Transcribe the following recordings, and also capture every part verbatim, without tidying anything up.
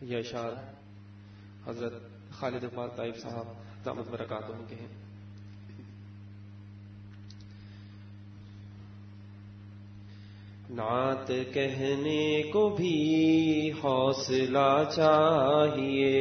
یہ اشعار حضرت خالد اقبال طائف صاحب دامت برکاتہم کے ہیں. نعت کہنے کو بھی حوصلہ چاہیے،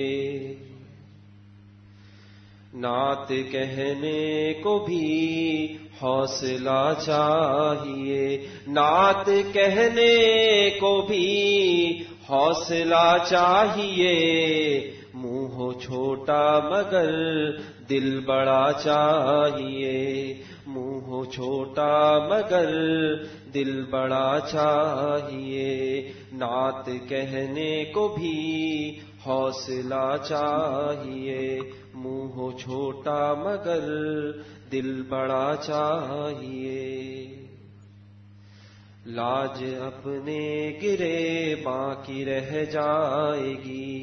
نعت کہنے کو بھی حوصلہ چاہیے، نعت کہنے کو بھی حوصلہ چاہیے، منہ ہو چھوٹا مگر دل بڑا چاہیے، منہ ہو چھوٹا مگر دل بڑا چاہیے، نعت کہنے کو بھی حوصلہ چاہیے، منہ ہو چھوٹا مگر دل بڑا چاہیے، لاج اپنے گرے باقی رہ جائے گی،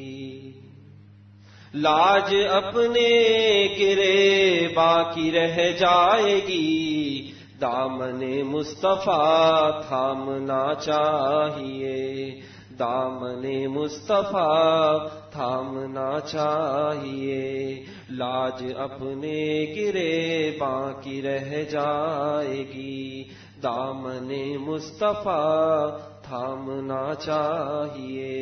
لاج اپنے گرے باقی رہ جائے گی، دامن مصطفیٰ تھامنا چاہیے، دامن مصطفیٰ تھامنا چاہیے، لاج اپنے گرے باقی رہ جائے گی، دامن مصطفیٰ تھامنا چاہیے،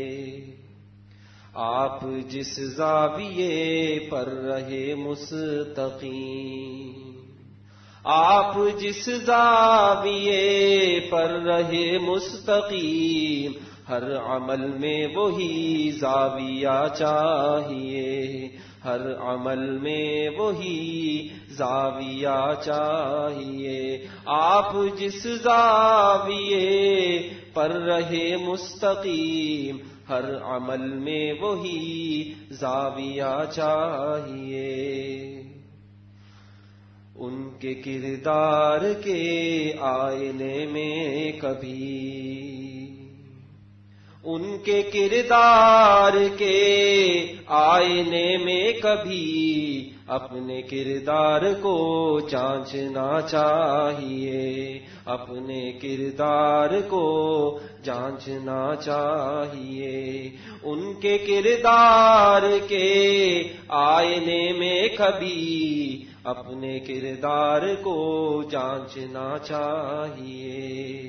آپ جس زاویے پر رہے مستقیم، آپ جس زاویے پر رہے مستقیم، ہر عمل میں وہی زاویہ چاہیے، ہر عمل میں وہی زاویہ چاہیے، آپ جس زاویے پر رہے مستقیم، ہر عمل میں وہی زاویہ چاہیے، ان کے کردار کے آئینے میں کبھی، ان کے کردار کے آئینے میں کبھی اپنے کردار کو جانچنا چاہیے، اپنے کردار کو جانچنا چاہیے، ان کے کردار کے آئینے میں کبھی اپنے کردار کو جانچنا چاہیے،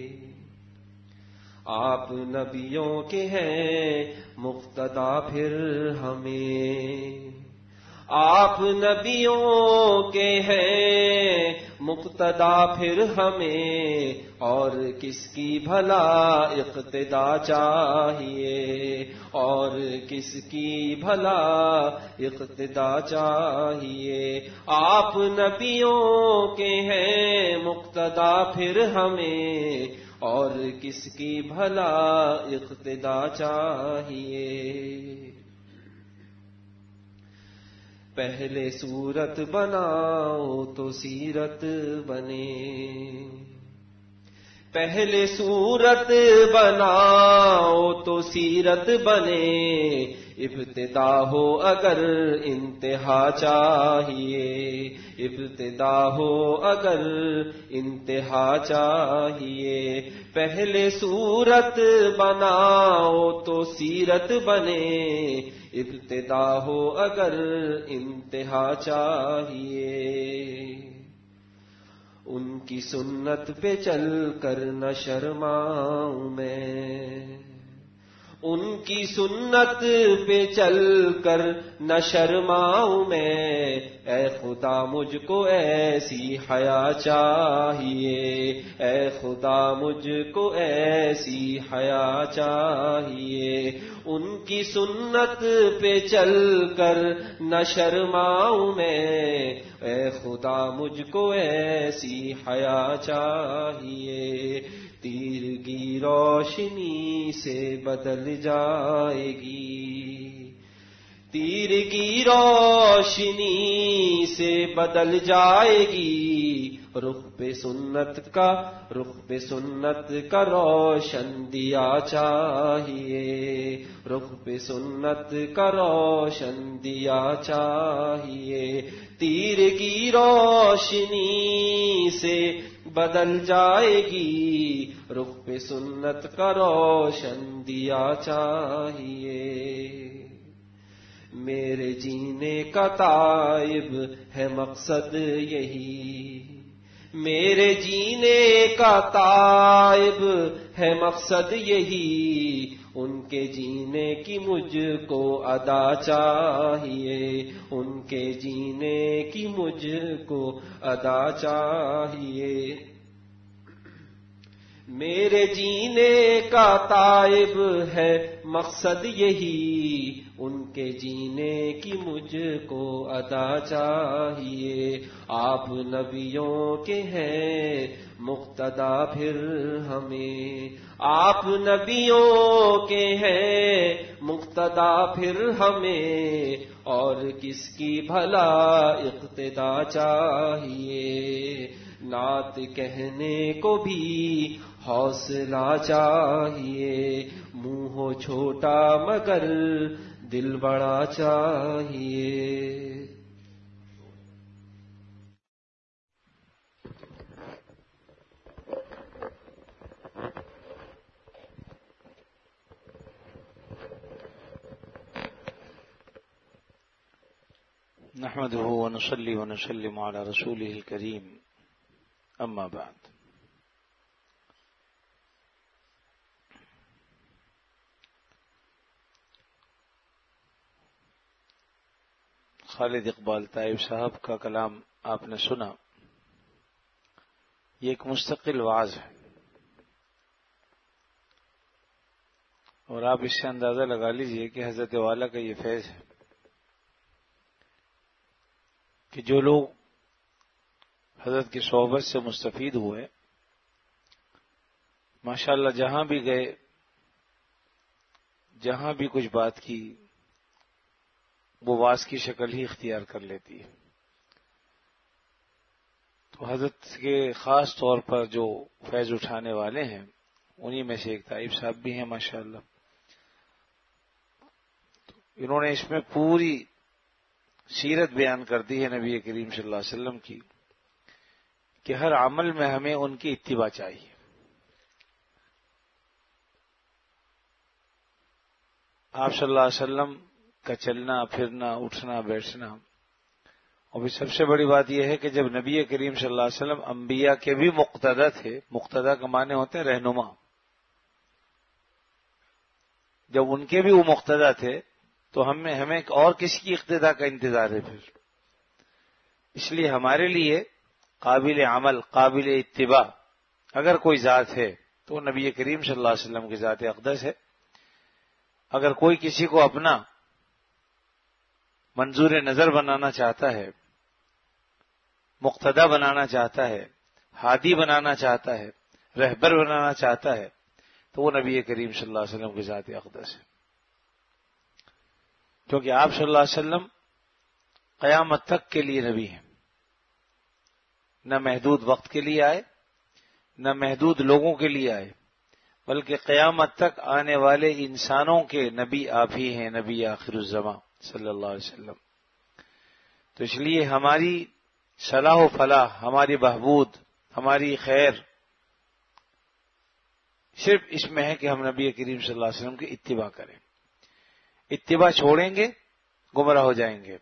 آپ نبیوں کے ہیں مقتدا پھر ہمیں، آپ نبیوں کے ہیں مقتدا پھر ہمیں، اور کس کی بھلا اقتدا چاہیے، اور کس کی بھلا اقتدا چاہیے، آپ نبیوں کے ہیں مقتدا پھر ہمیں، اور کس کی بھلا اقتدا چاہیے، پہلے صورت بناؤ تو سیرت بنے، پہلے صورت بناؤ تو سیرت بنے، ابتدا ہو اگر انتہا چاہیے، ابتدا ہو اگر انتہا چاہیے، پہلے صورت بناؤ تو سیرت بنے، ابتدا ہو اگر انتہا چاہیے، ان کی سنت پہ چل کر نہ شرماؤں میں، ان کی سنت پہ چل کر نہ شرماؤں میں، اے خدا مجھ کو ایسی حیا چاہیے، اے خدا مجھ کو ایسی حیا چاہیے، ان کی سنت پہ چل کر نہ شرماؤں میں، اے خدا مجھ کو ایسی حیا چاہیے، تیر کی روشنی سے بدل جائے گی، تیر کی روشنی سے بدل جائے گی، رخ پہ سنت کا رخ پہ سنت کا روشن دیا چاہیے، رخ پہ سنت کا روشن دیا چاہیے، تیر کی روشنی سے بدل جائے گی، رخ پہ سنت کا روشن دیا چاہیے۔ میرے جینے کا تائب ہے مقصد یہی، میرے جینے کا تائب ہے مقصد یہی، ان کے جینے کی مجھ کو ادا چاہیے، ان کے جینے کی مجھ کو ادا چاہیے۔ میرے جینے کا تائب ہے مقصد یہی، ان کے جینے کی مجھ کو ادا چاہیے۔ آپ نبیوں کے ہیں مقتدا پھر ہمیں، آپ نبیوں کے ہیں مقتدا پھر ہمیں، اور کس کی بھلا اقتدا چاہیے۔ نعت کہنے کو بھی حوصلہ چاہیے، منہ ہو چھوٹا مگر دل بڑا چاہیے۔ نحمده ونصلي ونسلم على رسوله الكريم، اما بعد۔ خالد اقبال طائب صاحب کا کلام آپ نے سنا، یہ ایک مستقل وعظ ہے، اور آپ اس سے اندازہ لگا لیجئے کہ حضرت والا کا یہ فیض ہے کہ جو لوگ حضرت کی صحبت سے مستفید ہوئے، ماشاءاللہ جہاں بھی گئے، جہاں بھی کچھ بات کی، وہ واعظ کی شکل ہی اختیار کر لیتی ہے۔ تو حضرت کے خاص طور پر جو فیض اٹھانے والے ہیں، انہی میں سے ایک طائب صاحب بھی ہیں ماشاءاللہ۔ تو انہوں نے اس میں پوری سیرت بیان کر دی ہے نبی کریم صلی اللہ علیہ وسلم کی، کہ ہر عمل میں ہمیں ان کی اتباع چاہیے۔ آپ صلی اللہ علیہ وسلم کا چلنا پھرنا اٹھنا بیٹھنا، اور بھی سب سے بڑی بات یہ ہے کہ جب نبی کریم صلی اللہ علیہ وسلم انبیاء کے بھی مقتدا تھے، مقتدا کا معنی ہوتے ہیں رہنما، جب ان کے بھی وہ مقتدا تھے تو ہمیں ہمیں اور کسی کی اقتدا کا انتظار ہے پھر؟ اس لیے ہمارے لیے قابل عمل قابل اتباع اگر کوئی ذات ہے تو وہ نبی کریم صلی اللہ علیہ وسلم کی ذات اقدس ہے۔ اگر کوئی کسی کو اپنا منظور نظر بنانا چاہتا ہے، مقتدا بنانا چاہتا ہے، ہادی بنانا چاہتا ہے، رہبر بنانا چاہتا ہے، تو وہ نبی کریم صلی اللہ علیہ وسلم کی ذات اقدس ہے، کیونکہ آپ صلی اللہ علیہ وسلم قیامت تک کے لیے نبی ہیں، نہ محدود وقت کے لیے آئے، نہ محدود لوگوں کے لیے آئے، بلکہ قیامت تک آنے والے انسانوں کے نبی آپ ہی ہیں، نبی آخر الزمان صلی اللہ علیہ وسلم۔ تو اس لیے ہماری صلاح و فلاح، ہماری بہبود، ہماری خیر صرف اس میں ہے کہ ہم نبی کریم صلی اللہ علیہ وسلم کی اتباع کریں۔ اتباع چھوڑیں گے گمراہ ہو جائیں گے،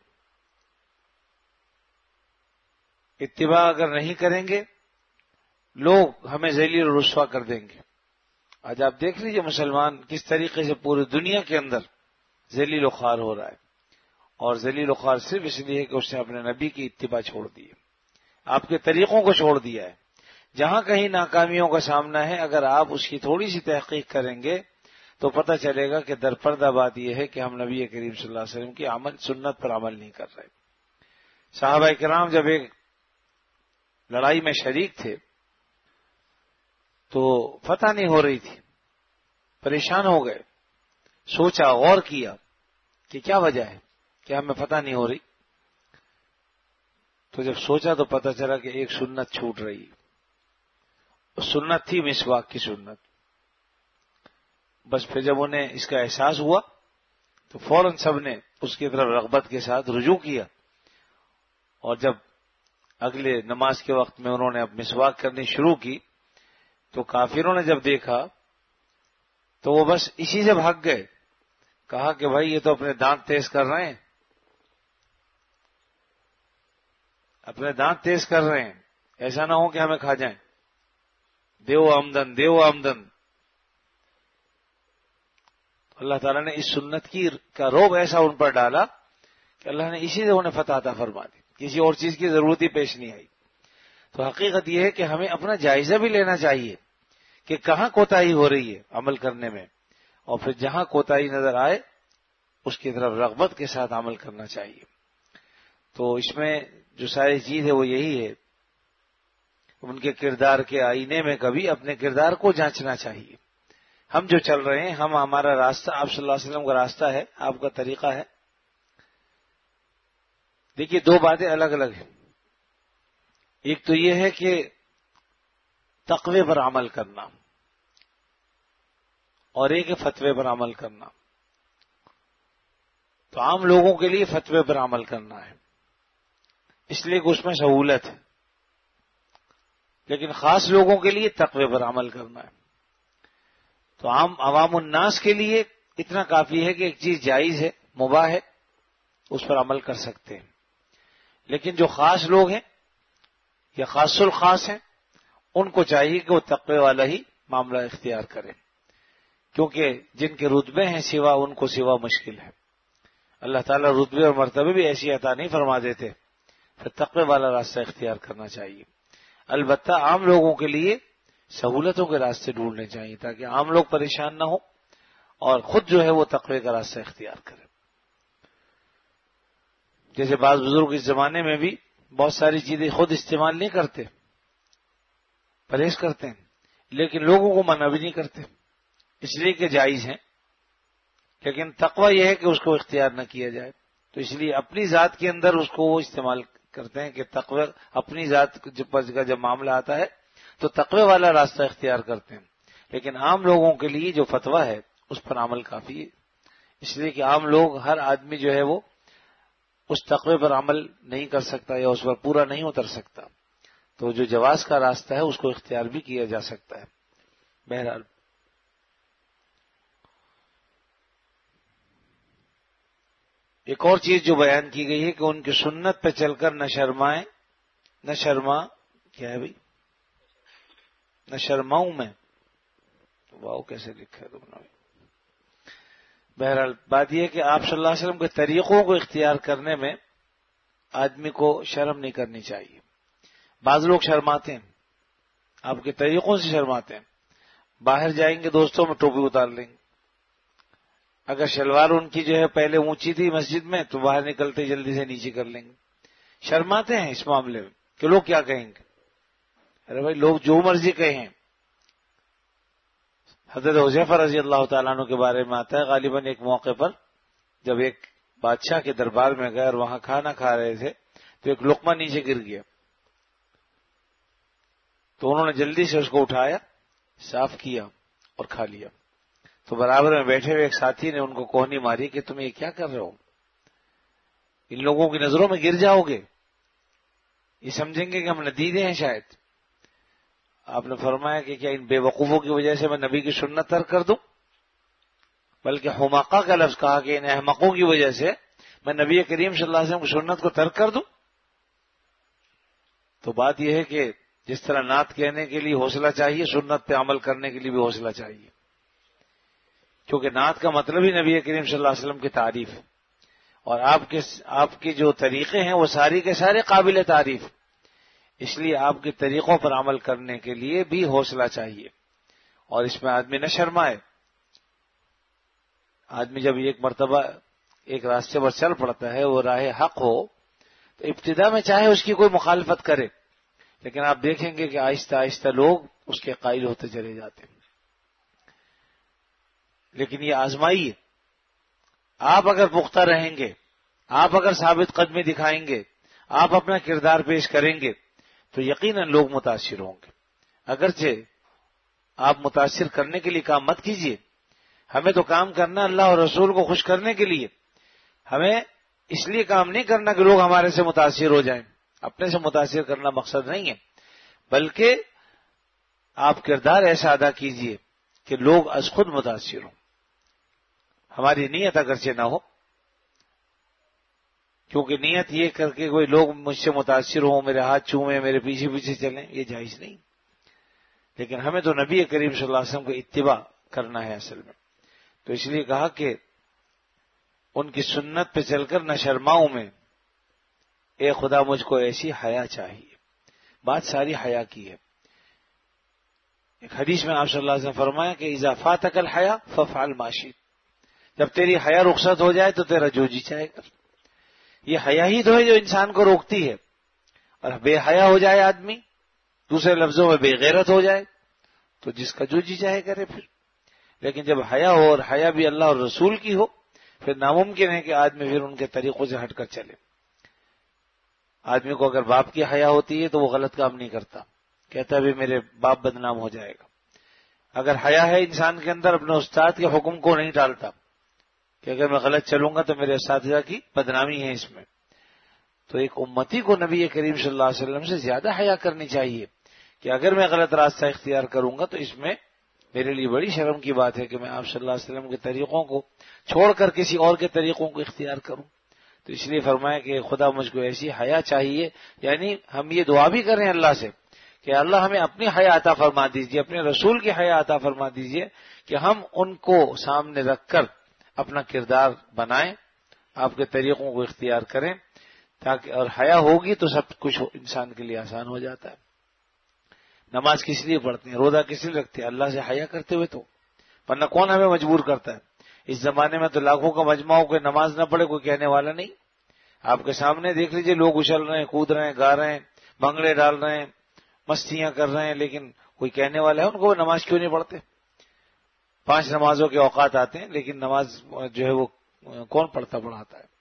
اتباع اگر نہیں کریں گے لوگ ہمیں ذلیل و رسوا کر دیں گے۔ آج آپ دیکھ لیجئے مسلمان کس طریقے سے پوری دنیا کے اندر ذلیل و خوار ہو رہا ہے، اور ذلیل و خوار صرف اس لیے کہ اس نے اپنے نبی کی اتباع چھوڑ دی ہے، آپ کے طریقوں کو چھوڑ دیا ہے۔ جہاں کہیں ناکامیوں کا سامنا ہے، اگر آپ اس کی تھوڑی سی تحقیق کریں گے تو پتہ چلے گا کہ درپردہ بات یہ ہے کہ ہم نبی کریم صلی اللہ علیہ وسلم کی عمل سنت پر عمل نہیں کر رہے۔ صحابہ کرام جب ایک لڑائی میں شریک تھے تو فتح نہیں ہو رہی تھی، پریشان ہو گئے، سوچا غور کیا کہ کیا وجہ ہے کہ ہمیں فتح نہیں ہو رہی۔ تو جب سوچا تو پتہ چلا کہ ایک سنت چھوٹ رہی ہے، سنت تھی مسواک کی سنت۔ بس پھر جب انہیں اس کا احساس ہوا تو فوراً سب نے اس کی طرف رغبت کے ساتھ رجوع کیا، اور جب اگلے نماز کے وقت میں انہوں نے اب مسواک کرنی شروع کی تو کافروں نے جب دیکھا تو وہ بس اسی سے بھاگ گئے. کہا کہ بھائی یہ تو اپنے دانت تیز کر رہے ہیں، اپنے دانت تیز کر رہے ہیں، ایسا نہ ہو کہ ہمیں کھا جائیں. دیو آمدن دیو آمدن. اللہ تعالیٰ نے اس سنت کی کا روب ایسا ان پر ڈالا کہ اللہ نے اسی سے انہیں فتح عطا فرما دی، کسی اور چیز کی ضرورت ہی پیش نہیں آئی. تو حقیقت یہ ہے کہ ہمیں اپنا جائزہ بھی لینا چاہیے کہ کہاں کوتاہی ہو رہی ہے عمل کرنے میں، اور پھر جہاں کوتاہی نظر آئے اس کی طرف رغبت کے ساتھ عمل کرنا چاہیے. تو اس میں جو ساری چیز ہے وہ یہی ہے، ان کے کردار کے آئینے میں کبھی اپنے کردار کو جانچنا چاہیے. ہم جو چل رہے ہیں، ہم ہمارا راستہ آپ صلی اللہ علیہ وسلم کا راستہ ہے، آپ کا طریقہ ہے. دیکھیے دو باتیں الگ الگ ہیں. ایک تو یہ ہے کہ تقوی پر عمل کرنا، اور ایک ہے فتوے پر عمل کرنا. تو عام لوگوں کے لیے فتوے پر عمل کرنا ہے، اس لیے کہ اس میں سہولت ہے، لیکن خاص لوگوں کے لیے تقوی پر عمل کرنا ہے. تو عام عوام الناس کے لیے اتنا کافی ہے کہ ایک چیز جائز ہے، مباح ہے، اس پر عمل کر سکتے ہیں. لیکن جو خاص لوگ ہیں یا خاص الخاص ہیں، ان کو چاہیے کہ وہ تقوی والا ہی معاملہ اختیار کریں، کیونکہ جن کے رتبے ہیں سوا ان کو سوا مشکل ہے. اللہ تعالیٰ رتبے اور مرتبے بھی ایسی عطا نہیں فرما دیتے، پھر تقوی والا راستہ اختیار کرنا چاہیے. البتہ عام لوگوں کے لیے سہولتوں کے راستے ڈھونڈنے چاہیے تاکہ عام لوگ پریشان نہ ہو اور خود جو ہے وہ تقوی کا راستہ اختیار کرے. جیسے بعض بزرگ اس زمانے میں بھی بہت ساری چیزیں خود استعمال نہیں کرتے، پرہیز کرتے ہیں، لیکن لوگوں کو منع بھی نہیں کرتے، اس لیے کہ جائز ہیں. لیکن تقوی یہ ہے کہ اس کو اختیار نہ کیا جائے، تو اس لیے اپنی ذات کے اندر اس کو وہ استعمال کرتے ہیں کہ تقوی اپنی ذات کا جب معاملہ آتا ہے تو تقوی والا راستہ اختیار کرتے ہیں. لیکن عام لوگوں کے لیے جو فتویٰ ہے اس پر عمل کافی ہے، اس لیے کہ عام لوگ، ہر آدمی جو ہے وہ اس تقوی پر عمل نہیں کر سکتا یا اس پر پورا نہیں اتر سکتا. تو جو جواز کا راستہ ہے اس کو اختیار بھی کیا جا سکتا ہے. بہرحال ایک اور چیز جو بیان کی گئی ہے کہ ان کی سنت پہ چل کر نہ شرمائیں، نہ شرما کیا ہے بھائی، نہ شرماؤں میں، واؤ کیسے لکھا ہے تم نے. بہرحال بات یہ ہے کہ آپ صلی اللہ علیہ وسلم کے طریقوں کو اختیار کرنے میں آدمی کو شرم نہیں کرنی چاہیے. بعض لوگ شرماتے ہیں، آپ کے طریقوں سے شرماتے ہیں. باہر جائیں گے دوستوں میں ٹوپی اتار لیں گے، اگر شلوار ان کی جو ہے پہلے اونچی تھی مسجد میں تو باہر نکلتے جلدی سے نیچے کر لیں گے. شرماتے ہیں اس معاملے میں کہ لوگ کیا کہیں گے. ارے بھائی لوگ جو مرضی کہیں. حضرت حذیفہ رضی اللہ تعالیٰ عنہ کے بارے میں آتا ہے، غالباً ایک موقع پر جب ایک بادشاہ کے دربار میں گئے اور وہاں کھانا کھا رہے تھے تو ایک لقمہ نیچے گر گیا، تو انہوں نے جلدی سے اس کو اٹھایا، صاف کیا اور کھا لیا. تو برابر میں بیٹھے ہوئے ایک ساتھی نے ان کو کوہنی ماری کہ تم یہ کیا کر رہے ہو، ان لوگوں کی نظروں میں گر جاؤ گے، یہ سمجھیں گے کہ ہم ندیدے ہیں شاید. آپ نے فرمایا کہ کیا ان بے وقوفوں کی وجہ سے میں نبی کی سنت ترک کر دوں، بلکہ حماقہ کا لفظ کہا کہ ان احمقوں کی وجہ سے میں نبی کریم صلی اللہ علیہ وسلم کی سنت کو ترک کر دوں. تو بات یہ ہے کہ جس طرح نعت کہنے کے لیے حوصلہ چاہیے، سنت پہ عمل کرنے کے لیے بھی حوصلہ چاہیے، کیونکہ نعت کا مطلب ہی نبی کریم صلی اللہ علیہ وسلم کی تعریف، اور آپ کے آپ کے جو طریقے ہیں وہ ساری کے سارے قابل تعریف. اس لیے آپ کے طریقوں پر عمل کرنے کے لیے بھی حوصلہ چاہیے، اور اس میں آدمی نہ شرمائے. آدمی جب ایک مرتبہ ایک راستے پر چل پڑتا ہے، وہ راہ حق ہو، تو ابتدا میں چاہے اس کی کوئی مخالفت کرے، لیکن آپ دیکھیں گے کہ آہستہ آہستہ لوگ اس کے قائل ہوتے چلے جاتے ہیں. لیکن یہ آزمائی ہے. آپ اگر پختہ رہیں گے، آپ اگر ثابت قدمی دکھائیں گے، آپ اپنا کردار پیش کریں گے تو یقیناً لوگ متاثر ہوں گے. اگرچہ آپ متاثر کرنے کے لیے کام مت کیجیے، ہمیں تو کام کرنا اللہ اور رسول کو خوش کرنے کے لیے. ہمیں اس لیے کام نہیں کرنا کہ لوگ ہمارے سے متاثر ہو جائیں. اپنے سے متاثر کرنا مقصد نہیں ہے، بلکہ آپ کردار ایسا ادا کیجئے کہ لوگ از خود متاثر ہوں. ہماری نیت اگرچہ نہ ہو، کیونکہ نیت یہ کر کے کوئی لوگ مجھ سے متاثر ہوں، میرے ہاتھ چومیں، میرے پیچھے پیچھے چلیں، یہ جائز نہیں. لیکن ہمیں تو نبی کریم صلی اللہ علیہ وسلم کو اتباع کرنا ہے اصل میں. تو اس لیے کہا کہ ان کی سنت پہ چل کر نہ شرماؤں میں، اے خدا مجھ کو ایسی حیا چاہیے. بات ساری حیا کی ہے. ایک حدیث میں آپ صلی اللہ علیہ وسلم فرمایا کہ اذا فاتک الحیا فافعل ما شئت، جب تیری حیا رخصت ہو جائے تو تیرا جو جی چاہے کر. یہ حیا ہی تو ہے جو انسان کو روکتی ہے. اور بے حیا ہو جائے آدمی، دوسرے لفظوں میں بے غیرت ہو جائے، تو جس کا جو جی چاہے کرے پھر. لیکن جب حیا ہو، اور حیا بھی اللہ اور رسول کی ہو، پھر ناممکن ہے کہ آدمی پھر ان کے طریقوں سے ہٹ کر چلے. آدمی کو اگر باپ کی حیا ہوتی ہے تو وہ غلط کام نہیں کرتا، کہتا بھی میرے باپ بدنام ہو جائے گا. اگر حیا ہے انسان کے اندر، اپنے استاد کے حکم کو نہیں ٹالتا کہ اگر میں غلط چلوں گا تو میرے اساتذہ کی بدنامی ہے اس میں. تو ایک امتی کو نبی کریم صلی اللہ علیہ وسلم سے زیادہ حیا کرنی چاہیے کہ اگر میں غلط راستہ اختیار کروں گا تو اس میں میرے لیے بڑی شرم کی بات ہے کہ میں آپ صلی اللہ علیہ وسلم کے طریقوں کو چھوڑ کر کسی اور کے طریقوں کو اختیار کروں. تو اس لیے فرمایا کہ خدا مجھ کو ایسی حیا چاہیے. یعنی ہم یہ دعا بھی کریں اللہ سے کہ اللہ ہمیں اپنی حیا عطا فرما دیجیے، اپنے رسول کی حیا عطا فرما دیجیے کہ ہم ان کو سامنے رکھ کر اپنا کردار بنائیں، آپ کے طریقوں کو اختیار کریں، تاکہ اور حیا ہوگی تو سب کچھ انسان کے لیے آسان ہو جاتا ہے. نماز کس لیے پڑھتے ہیں، روزہ کس لیے رکھتے ہیں؟ اللہ سے حیا کرتے ہوئے تو. ورنہ کون ہمیں مجبور کرتا ہے؟ اس زمانے میں تو لاکھوں کا مجمع ہو کے نماز نہ پڑھے کوئی کہنے والا نہیں. آپ کے سامنے دیکھ لیجئے، لوگ اچھل رہے ہیں، کود رہے ہیں، گا رہے ہیں، بھنگڑے ڈال رہے ہیں، مستیاں کر رہے ہیں، لیکن کوئی کہنے والا ہے ان کو نماز کیوں نہیں پڑھتے؟ پانچ نمازوں کے اوقات آتے ہیں لیکن نماز جو ہے وہ کون پڑھتا پڑھاتا ہے؟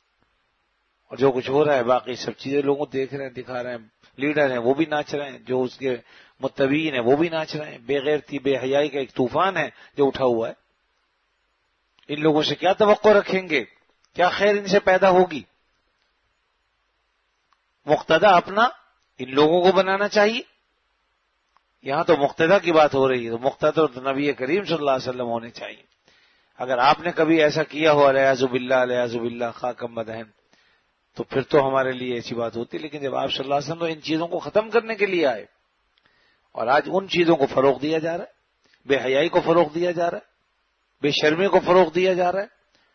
اور جو کچھ ہو رہا ہے باقی سب چیزیں لوگوں دیکھ رہے ہیں، دکھا رہے ہیں. لیڈر ہیں وہ بھی ناچ رہے ہیں، جو اس کے متبعین ہیں وہ بھی ناچ رہے ہیں. بے غیرتی بے حیائی کا ایک طوفان ہے جو اٹھا ہوا ہے. ان لوگوں سے کیا توقع رکھیں گے؟ کیا خیر ان سے پیدا ہوگی؟ مقتدا اپنا ان لوگوں کو بنانا چاہیے. یہاں تو مقتدا کی بات ہو رہی ہے، تو مقتدا تو نبی کریم صلی اللہ علیہ وسلم ہونے چاہیے. اگر آپ نے کبھی ایسا کیا ہو الیاذ باللہ الیاذ باللہ خاکم مدہن، تو پھر تو ہمارے لیے ایسی بات ہوتی. لیکن جب آپ صلی اللہ علیہ وسلم تو ان چیزوں کو ختم کرنے کے لیے آئے، اور آج ان چیزوں کو فروغ دیا جا رہا ہے، بے حیائی کو فروغ دیا جا رہا ہے، بے شرمی کو فروغ دیا جا رہا ہے.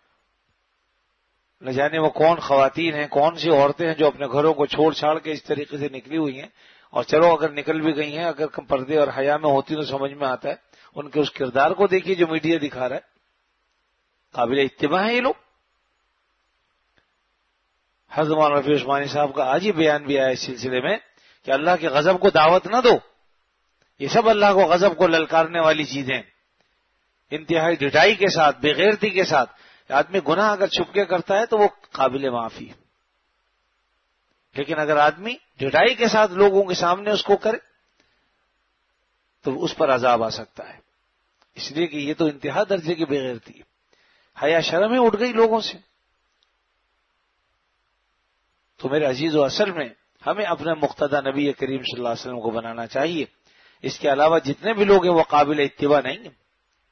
نہ جانے وہ کون خواتین ہیں، کون سی عورتیں ہیں جو اپنے گھروں کو چھوڑ چھاڑ کے اس طریقے سے نکلی ہوئی ہیں. اور چلو اگر نکل بھی گئی ہیں، اگر پردے اور حیا میں ہوتی تو سمجھ میں آتا ہے. ان کے اس کردار کو دیکھیے جو میڈیا دکھا رہا ہے، قابل اتباع ہے یہ لوگ. حضرت مولانا رفیع عثمانی صاحب کا آج ہی بیان بھی آیا اس سلسلے میں کہ اللہ کے غضب کو دعوت نہ دو. یہ سب اللہ کو غضب کو للکارنے والی چیزیں. انتہائی ڈٹائی کے ساتھ، بے غیرتی کے ساتھ آدمی گناہ اگر چھپ کے کرتا ہے تو وہ قابل معافی ہے. لیکن اگر آدمی ڈٹائی کے ساتھ لوگوں کے سامنے اس کو کرے تو اس پر عذاب آ سکتا ہے. اس لیے کہ یہ تو انتہا درجے کی بے غیرتی ہے. حیا شرم اٹھ گئی لوگوں سے. تو میرے عزیز و اصل میں ہمیں اپنے مقتدی نبی کریم صلی اللہ علیہ وسلم کو بنانا چاہیے. اس کے علاوہ جتنے بھی لوگ ہیں وہ قابل اتباع نہیں ہیں.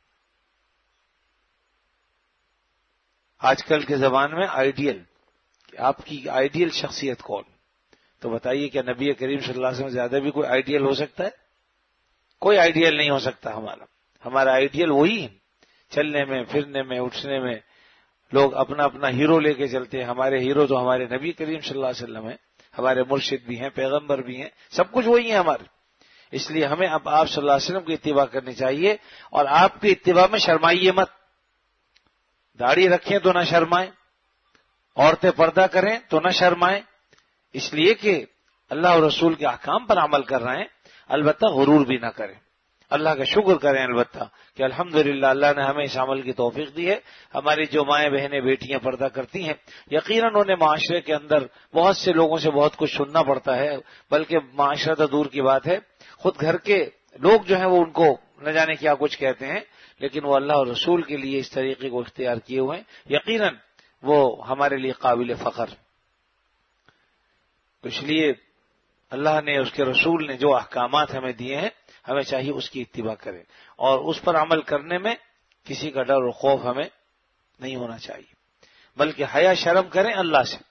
آج کل کے زمانے میں آئیڈیل، آپ کی آئیڈیل شخصیت کون؟ تو بتائیے کیا نبی کریم صلی اللہ علیہ وسلم زیادہ بھی کوئی آئیڈیل ہو سکتا ہے؟ کوئی آئیڈیل نہیں ہو سکتا ہمارا. ہمارا آئیڈیل وہی ہے. چلنے میں، پھرنے میں، اٹھنے میں لوگ اپنا اپنا ہیرو لے کے چلتے ہیں. ہمارے ہیرو تو ہمارے نبی کریم صلی اللہ علیہ وسلم ہیں، ہمارے مرشد بھی ہیں، پیغمبر بھی ہیں، سب کچھ وہی ہے ہمارے. اس لیے ہمیں اب آپ صلی اللہ علیہ وسلم کی اتباع کرنی چاہیے. اور آپ کی اتباع میں شرمائیے مت. داڑھی رکھیں تو نہ شرمائیں، عورتیں پردہ کریں تو نہ شرمائیں، اس لیے کہ اللہ اور رسول کے احکام پر عمل کر رہے ہیں. البتہ غرور بھی نہ کریں، اللہ کا شکر کریں البتہ کہ الحمدللہ اللہ نے ہمیں اس عمل کی توفیق دی ہے. ہماری جو مائیں بہنیں بیٹیاں پردہ کرتی ہیں، یقیناً انہیں معاشرے کے اندر بہت سے لوگوں سے بہت کچھ سننا پڑتا ہے. بلکہ معاشرہ تو دور کی بات ہے، خود گھر کے لوگ جو ہیں وہ ان کو نہ جانے کیا کچھ کہتے ہیں، لیکن وہ اللہ اور رسول کے لیے اس طریقے کو اختیار کیے ہوئے ہیں. یقیناً وہ ہمارے لیے قابل فخر. تو اس لیے اللہ نے، اس کے رسول نے جو احکامات ہمیں دیے ہیں، ہمیں چاہیے اس کی اتباع کریں، اور اس پر عمل کرنے میں کسی کا ڈر و خوف ہمیں نہیں ہونا چاہیے، بلکہ حیا شرم کریں اللہ سے۔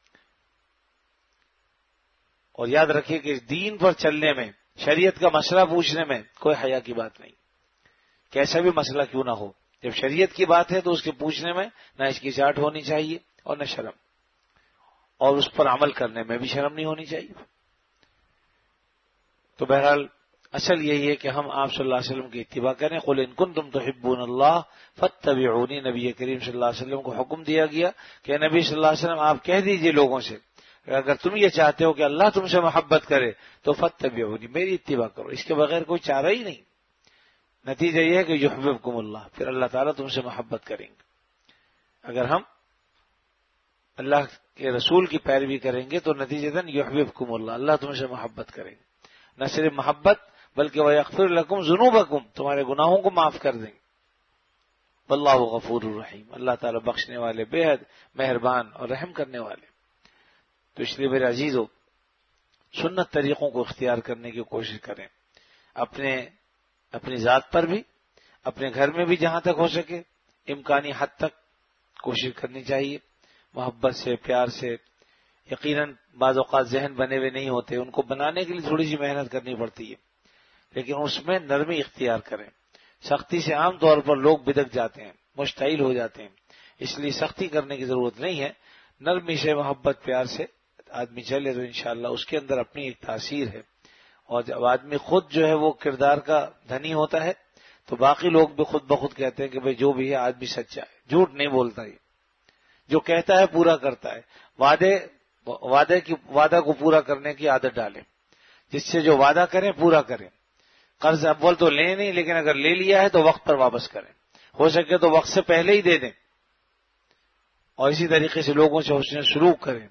اور یاد رکھیے کہ دین پر چلنے میں، شریعت کا مسئلہ پوچھنے میں کوئی حیا کی بات نہیں، کیسا بھی مسئلہ کیوں نہ ہو۔ جب شریعت کی بات ہے تو اس کے پوچھنے میں نہ ہچکچاہٹ ہونی چاہیے اور نہ شرم، اور اس پر عمل کرنے میں بھی شرم نہیں ہونی چاہیے۔ تو بہرحال اصل یہی ہے کہ ہم آپ صلی اللہ علیہ وسلم کی اتباع کریں۔ قل ان کنتم تحبون اللہ فاتبعونی، نبی کریم صلی اللہ علیہ وسلم کو حکم دیا گیا کہ نبی صلی اللہ علیہ وسلم آپ کہہ دیجئے لوگوں سے اگر تم یہ چاہتے ہو کہ اللہ تم سے محبت کرے تو فاتبعونی، میری اتباع کرو، اس کے بغیر کوئی چارہ ہی نہیں۔ نتیجہ یہ ہے کہ یحببکم اللہ، پھر اللہ تعالیٰ تم سے محبت کریں گے۔ اگر ہم اللہ کے رسول کی پیروی کریں گے تو نتیجتاً یحببکم اللہ، اللہ تم سے محبت کریں گے، نہ صرف محبت بلکہ وَيَغْفِرْ لَكُمْ ذُنُوبَكُمْ، تمہارے گناہوں کو معاف کر دیں گے۔ واللہ غفور الرحیم، اللہ تعالیٰ بخشنے والے، بے حد مہربان اور رحم کرنے والے۔ تو اس لیے میرے عزیزو، سنت طریقوں کو اختیار کرنے کی کوشش کریں، اپنے اپنی ذات پر بھی، اپنے گھر میں بھی جہاں تک ہو سکے امکانی حد تک کوشش کرنی چاہیے، محبت سے، پیار سے۔ یقیناً بعض اوقات ذہن بنے ہوئے نہیں ہوتے، ان کو بنانے کے لیے تھوڑی سی محنت کرنی پڑتی ہے، لیکن اس میں نرمی اختیار کریں۔ سختی سے عام طور پر لوگ بدک جاتے ہیں، مشتعل ہو جاتے ہیں، اس لیے سختی کرنے کی ضرورت نہیں ہے، نرمی سے، محبت، پیار سے آدمی چلے تو انشاءاللہ اس کے اندر اپنی ایک تاثیر ہے، اور جب آدمی خود جو ہے وہ کردار کا دھنی ہوتا ہے تو باقی لوگ بھی خود بخود کہتے ہیں کہ بھئی جو بھی ہے آدمی سچا ہے، جھوٹ نہیں بولتا، یہ جو کہتا ہے پورا کرتا ہے، وعدے وعدے کی وعدہ کو پورا کرنے کی عادت ڈالیں، جس سے جو وعدہ کریں پورا کریں۔ قرض اول تو لیں نہیں، لیکن اگر لے لیا ہے تو وقت پر واپس کریں، ہو سکے تو وقت سے پہلے ہی دے دیں، اور اسی طریقے سے لوگوں سے حسن سلوک کریں۔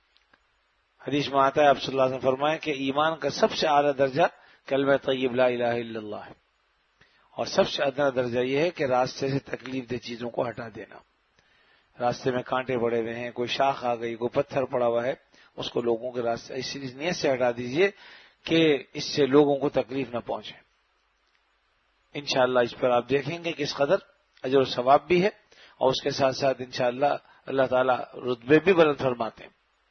حدیث میں آتا ہے، آپ صلی اللہ علیہ وسلم فرمائیں کہ ایمان کا سب سے اعلیٰ درجہ کلمہ طیب لا الہ الا اللہ ہے، اور سب سے ادنا درجہ یہ ہے کہ راستے سے تکلیف دہ چیزوں کو ہٹا دینا۔ راستے میں کانٹے پڑے ہوئے ہیں، کوئی شاخ آ گئی، کوئی پتھر پڑا ہوا ہے، اس کو لوگوں کے راستے اسی نیت سے ہٹا دیجئے کہ اس سے لوگوں کو تکلیف نہ پہنچے۔ انشاءاللہ اس پر آپ دیکھیں گے کہ اس قدر اجر و ثواب بھی ہے، اور اس کے ساتھ ساتھ انشاءاللہ اللہ تعالیٰ رتبے بھی بلند فرماتے ہیں۔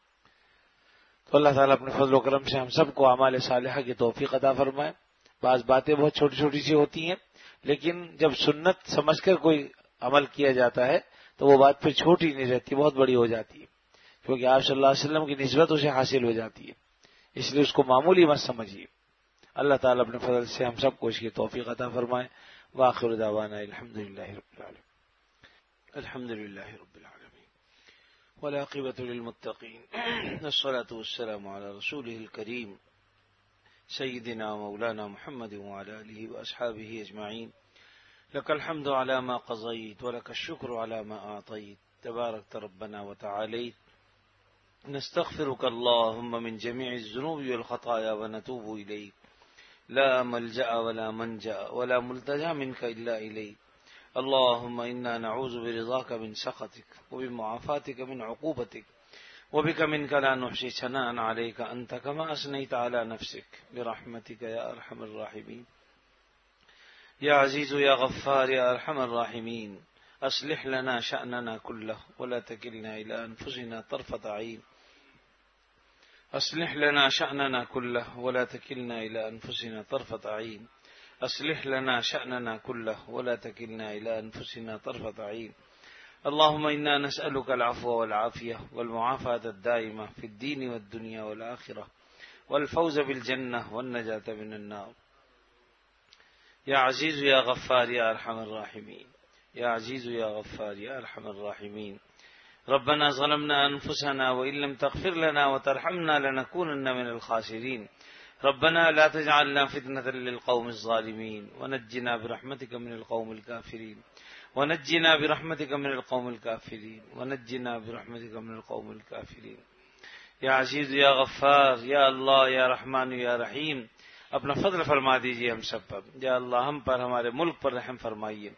تو اللہ تعالیٰ اپنے فضل و کرم سے ہم سب کو اعمال صالحہ کی توفیق عطا فرمائے۔ بعض باتیں بہت چھوٹی چھوٹی سی ہوتی ہیں، لیکن جب سنت سمجھ کر کوئی عمل کیا جاتا ہے تو وہ بات پھر چھوٹی نہیں رہتی، بہت بڑی ہو جاتی ہے، کیونکہ آپ صلی اللہ علیہ وسلم کی نسبت اسے حاصل ہو جاتی ہے، اس لیے اس کو معمولی مت سمجھیے۔ اللہ تعالیٰ اپنے فضل سے ہم سب کو اس کی توفیق عطا فرمائے۔ وآخر دعوانا الحمدللہ رب العالمین، الحمدللہ رب العالمین، والعاقبۃ للمتقین، والصلاة والسلام علی رسولہ الکریم سیدنا مولانا محمد وعلی آلہ واصحابہ اجمعین۔ لك الحمد على ما قضيت ولك الشكر على ما أعطيت، تباركت ربنا وتعاليت، نستغفرك اللهم من جميع الذنوب والخطايا ونتوب إليك، لا ملجأ ولا منجأ ولا ملتجأ منك إلا إليك، اللهم إنا نعوذ برضاك من سخطك وبمعافاتك من عقوبتك، وبك منك لا نحصي ثناء عليك أنت كما أثنيت على نفسك، برحمتك يا أرحم الراحمين، يا عزيز يا غفار يا أرحم الراحمين، أصلح لنا شأننا كله ولا تكلنا إلى أنفسنا طرفة عين، أصلح لنا شأننا كله ولا تكلنا إلى أنفسنا طرفة عين، أصلح لنا شأننا كله ولا تكلنا إلى أنفسنا طرفة عين، اللهم إنا نسألك العفو والعافية والمعافاة الدائمة في الدين والدنيا والآخرة، والفوز بالجنة والنجاة من النار، يا عزيز يا غفار يا أرحم الراحمين، يا عزيز يا غفار يا أرحم الراحمين، ربنا ظلمنا أنفسنا وإن لم تغفر لنا وترحمنا لنكونن من الخاسرين، ربنا لا تجعلنا فتنة للقوم الظالمين، ونجنا برحمتك من القوم الكافرين، ونجنا برحمتك من القوم الكافرين، ونجنا برحمتك من القوم الكافرين، يا عزيز يا غفار يا الله يا رحمن يا رحيم، اپنا فضل فرما دیجئے ہم سب پر، یا اللہ ہم پر، ہمارے ملک پر رحم فرمائیے،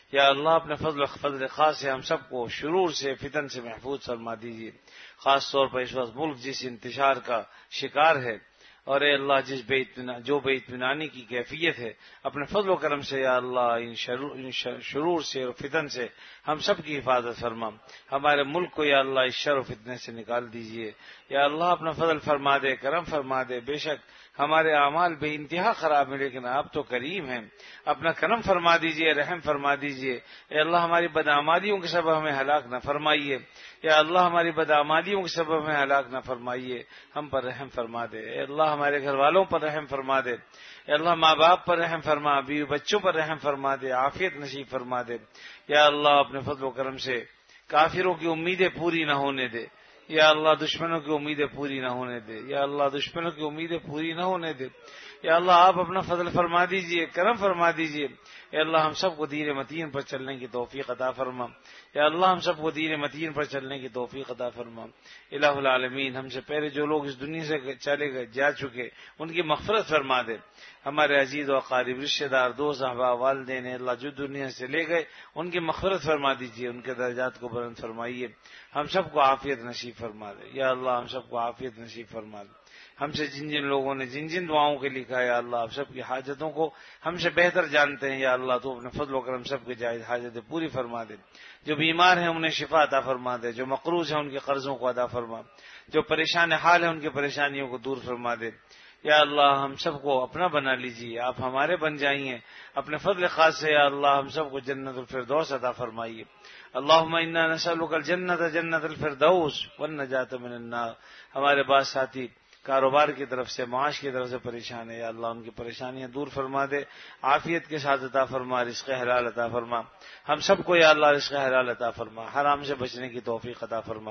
یا اللہ اپنے فضل و فضل خاص سے ہم سب کو شرور سے فتن سے محفوظ فرما دیجیے. خاص طور پر اس وقت ملک جس انتشار کا شکار ہے، اور اے اللہ جس بے اطمینان جو بے اطمینانی کی کیفیت ہے، اپنے فضل و کرم سے یا اللہ ان شرور, ان شرور سے اور فتن سے ہم سب کی حفاظت فرما. ہمارے ملک کو یا اللہ اس شر و فتنے سے نکال دیجیے. یا اللہ اپنا فضل فرما دے، کرم فرما دے. بے شک ہمارے اعمال بے انتہا خراب ہیں، لیکن آپ تو کریم ہیں، اپنا کرم فرما دیجیے، رحم فرما دیجیے. اے اللہ ہماری بدعمالیوں کے سبب ہمیں ہلاک نہ فرمائیے. یا اللہ ہماری بدعمالیوں کے سبب ہمیں ہلاک نہ فرمائیے، ہم پر رحم فرما دے. اے اللہ ہمارے گھر والوں پر رحم فرما دے. اے اللہ ماں باپ پر رحم فرما، بیوی بچوں پر رحم فرما دے، عافیت نصیب فرما دے. یا اللہ اپنے فضل و کرم سے کافروں کی امیدیں پوری نہ ہونے دے. یا اللہ دشمنوں کی امیدیں پوری نہ ہونے دے. یا اللہ دشمنوں کی امیدیں پوری نہ ہونے دے. یا اللہ آپ اپنا فضل فرما دیجئے، کرم فرما دیجئے. اے اللہ ہم سب کو دین متین پر چلنے کی توفیق عطا فرما. یا اللہ ہم سب کو دین متین پر چلنے کی توفیق عطا فرما. الہ العالمین ہم سے پہلے جو لوگ اس دنیا سے چلے گئے جا چکے ان کی مغفرت فرما دے. ہمارے عزیز و اقارب رشتہ دار دوست احباب والدین اللہ جو دنیا سے لے گئے ان کی مغفرت فرما دیجیے، ان کے درجات کو بلند فرمائیے. ہم سب کو عافیت نصیب فرما دے. یا اللہ ہم سب کو عافیت نصیب فرما دے. ہم سے جن جن لوگوں نے جن جن دعاؤں کے لکھا ہے یا اللہ آپ سب کی حاجتوں کو ہم سے بہتر جانتے ہیں. یا اللہ تو اپنے فضل و کرم سب کے جائز حاجتیں پوری فرما دے. جو بیمار ہیں انہیں شفا عطا فرما دے. جو مقروض ہیں ان کے قرضوں کو ادا فرما. جو پریشان حال ہیں ان کی پریشانیوں کو دور فرما دے. یا اللہ ہم سب کو اپنا بنا لیجیے، آپ ہمارے بن جائیے اپنے فضل خاص سے. یا اللہ ہم سب کو جنت الفردوس عطا فرمائیے. اللہم انا نسألک الجنت جنت الفردوس والنجاۃ من النار. ہمارے بعض ساتھی کاروبار کی طرف سے معاش کی طرف سے پریشان ہے، یا اللہ ان کی پریشانیاں دور فرما دے. عافیت کے ساتھ عطا فرما، رزق حلال عطا فرما. ہم سب کو یا اللہ رزق حلال عطا فرما، حرام سے بچنے کی توفیق عطا فرما.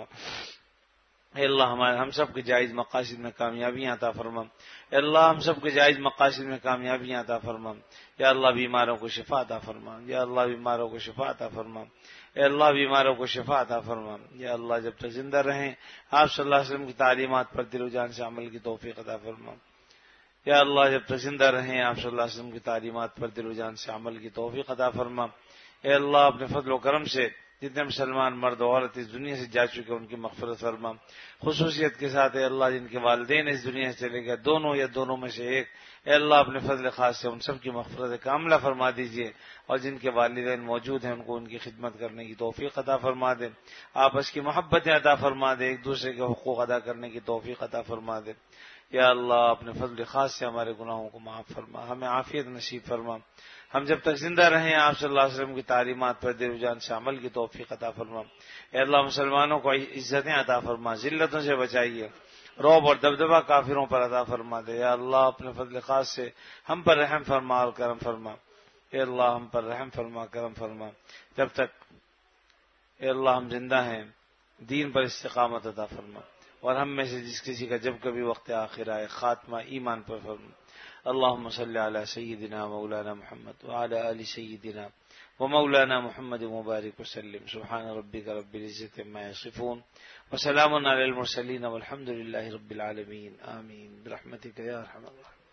اے اللہ ہمارے ہم سب کے جائز مقاصد میں کامیابیاں عطا فرما. اے اللہ ہم سب کے جائز مقاصد میں کامیابیاں عطا فرما. یا اللہ بیماروں کو شفا عطا فرما. یا اللہ بیماروں کو شفا عطا فرما. اے اللہ بیماروں کو شفا عطا فرما. یا اللہ جب تک زندہ رہیں آپ صلی اللہ علیہ وسلم کی تعلیمات پر دل و جان سے عمل کی توفیق عطا فرما. یا اللہ جب تک زندہ رہیں آپ صلی اللہ علیہ وسلم کی تعلیمات پر دل و جان سے عمل کی توفیق عطا فرما. اے اللہ اپنے فضل و کرم سے جتنے مسلمان مرد و عورت اس دنیا سے جا چکے ان کی مغفرت فرما. خصوصیت کے ساتھ اے اللہ جن کے والدین اس دنیا سے چلے گئے دونوں یا دونوں میں سے ایک، اے اللہ اپنے فضل خاص سے ان سب کی مغفرت کاملہ فرما دیجیے. اور جن کے والدین موجود ہیں ان کو ان کی خدمت کرنے کی توفیق عطا فرما دے. آپس کی محبتیں عطا فرما دے، ایک دوسرے کے حقوق ادا کرنے کی توفیق عطا فرما دے. یا اللہ اپنے فضل خاص سے ہمارے گناہوں کو معاف فرما، ہمیں عافیت نصیب فرما. ہم جب تک زندہ رہیں آپ صلی اللہ علیہ وسلم کی تعلیمات پر دل و جان سے عمل کی توفیق عطا فرما. اے اللہ مسلمانوں کو عزتیں عطا فرما، ذلتوں سے بچائیے، رعب اور دبدبہ کافروں پر عطا فرما دے. یا اللہ اپنے فضل خاص سے ہم پر رحم فرما اور کرم فرما. اے اللہ ہم پر رحم فرما، کرم فرما. جب تک اے اللہ ہم زندہ ہیں دین پر استقامت عطا فرما. اور ہم میں سے جس کسی کا جب کبھی وقت آخر آئے خاتمہ ایمان پر فرما. اللهم صل على سيدنا مولانا محمد وعلى آل سيدنا ومولانا محمد مبارك وسلم. سبحان ربك رب العزة عما يصفون وسلام على المرسلين والحمد لله رب العالمين. آمين برحمتك يا أرحم الراحمين.